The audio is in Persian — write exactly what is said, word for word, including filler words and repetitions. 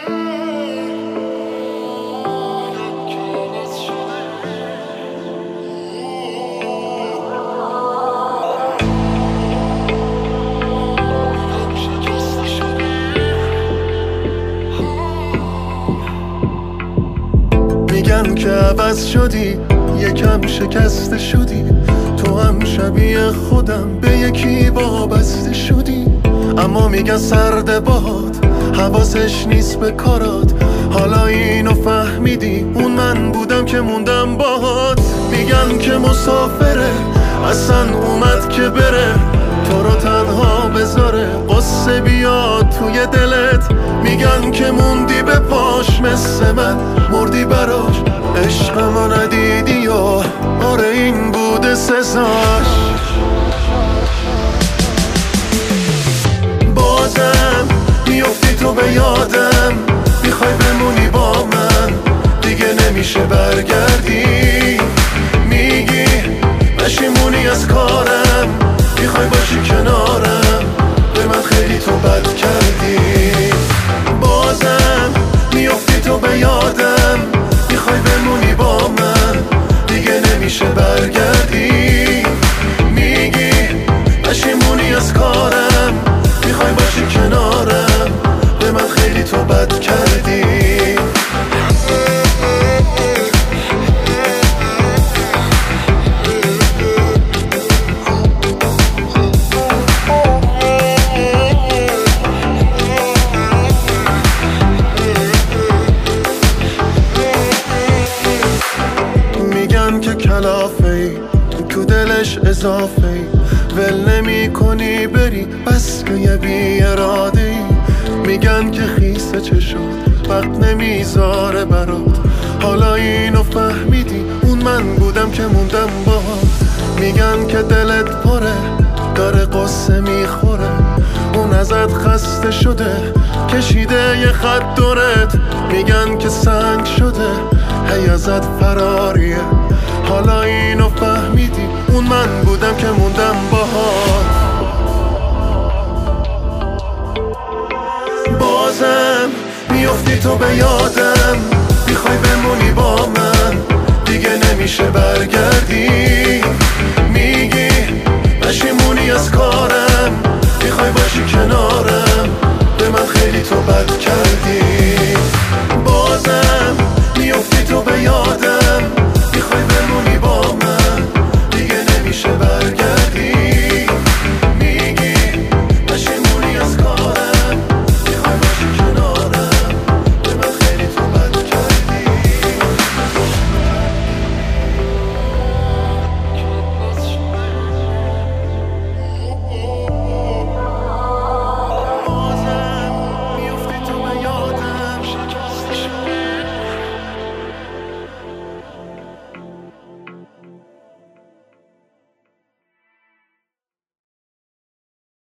میگن که عوض شدی، یکم شکسته شدی، تو هم شبیه خودم به یکی وابسته شدی. اما میگن سرد باد حواسش نیست به کارات، حالا اینو فهمیدی اون من بودم که موندم باهات. میگن که مسافره اصلا اومد که بره، تو رو تنها بذاره قصه بیاد توی دلت. میگن که موندی به پاش مثل من مردی براش، عشقمو ندیدی و آره این بوده سزاش. بازم میافتی تو به یادم، میخوای بمونی با من دیگه نمیشه برگردی. میگی پشیمونی از کارم، میخوای باشی کنارم، به من خیلی تو بد کردی. بازم میافتی تو به یادم، میخوای بمونی با من دیگه نمیشه برگردی. میگی پشیمونی از کارم، میخوای باشی کنارم، به من خیلی تو بد کردی. که کلافه ای تو دلش اضافه ای، ول نمی کنی بری بس که یه بی اراده ای. میگن که خیسه چشات وقت نمیذاره برات، حالا اینو فهمیدی اون من بودم که موندم باهات. میگن که دلت پره داره قصه میخوره، اون ازت خسته شده کشیده یه خط دورت. میگن که سنگ شده هی ازت فراریه، حالا اینو فهمیدی اون من بودم که موندم باهات. بازم میافتی تو به یادم، میخوای بمونی با من دیگه نمیشه برگردی. میگی پشیمونی از کارم، میخوای باشی کنار